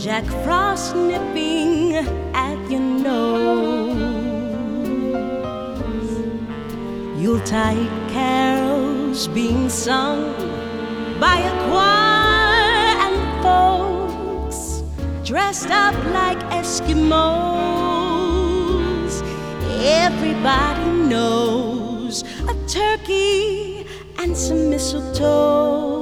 Jack Frost nipping at your nose. Yuletide carols being sung by a choir and folks dressed up like Eskimos. Everybody knows a turkey and some mistletoe